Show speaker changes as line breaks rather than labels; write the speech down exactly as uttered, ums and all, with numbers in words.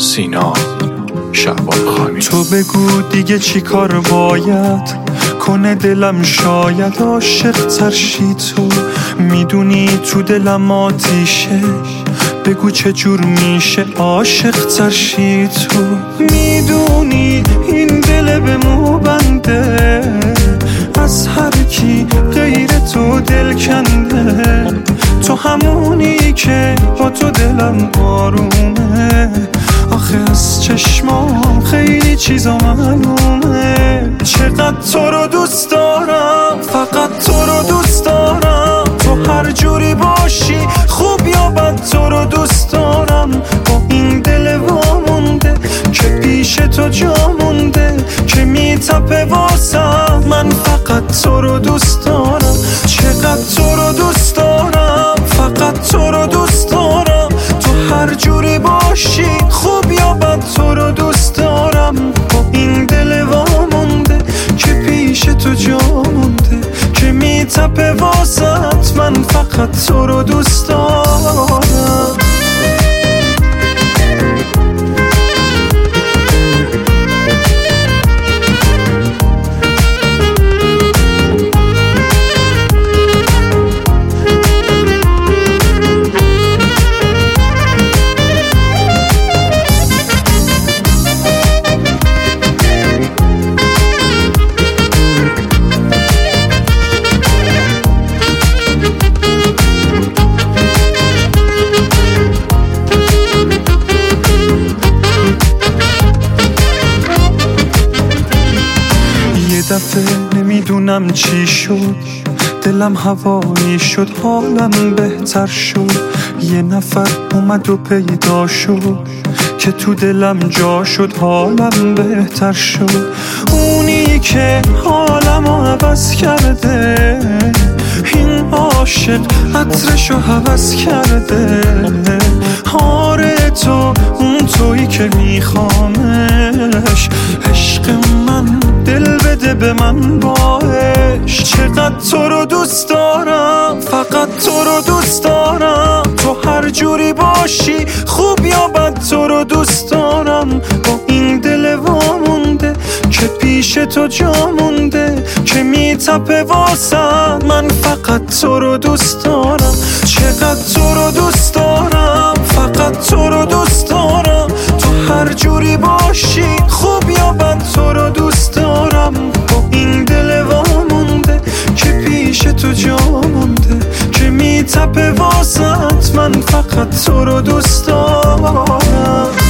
سینا شعبان خانی.
تو بگو دیگه چی کار باید کنه دلم، شاید عاشق ترشی. تو میدونی تو دلم آتیشه، بگو چه جور میشه عاشق ترشی. تو میدونی این دل به مو بنده، از هر کی غیر تو دل کنده. تو همونی که با تو دلم آرومه، آخه از چشمام خیلی چیزا معلومه. چقدر تو رو دوست دارم، فقط تو رو دوست دارم. تو هر جوری باشی خوب یا بد تو رو دوست دارم. با این دل وامونده که پیش تو جا مونده، که میتپه واسم. من فقط تو رو دوست دارم. چقدر تو رو دوست دارم، فقط تو رو دوست دارم. تو هر جوری باشی خوب یا بد تو رو دوست دارم. با این دل وامونده که پیش تو جا مونده، که میتپه واسط. من فقط تو رو دوست دارم. دفعه نمیدونم چی شد، دلم هوایی شد، حالم بهتر شد. یه نفر اومد و پیدا شد که تو دلم جا شد، حالم بهتر شد. اونی که حالم عوض کرده، این عاشق عطرشو حوض کرده. آره تو اون تویی که میخوامش، عشق من دل بده به من باش. چقدر تو رو دوست دارم، فقط تو رو دوست دارم. تو هر جوری باشی خوب یا بد تو رو دوست دارم. با این دل وامونده که پیش تو جا مونده، که میتپه واسم. من فقط تو رو دوست دارم. چقدر تو رو دوست دارم، فقط تو رو دوست دارم. تو هر جوری باشی خوب یا بد تو رو دوست دارم. با این دل وامونده که پیش تو جا مونده، که میتپه واسط. من فقط تو رو دوست دارم.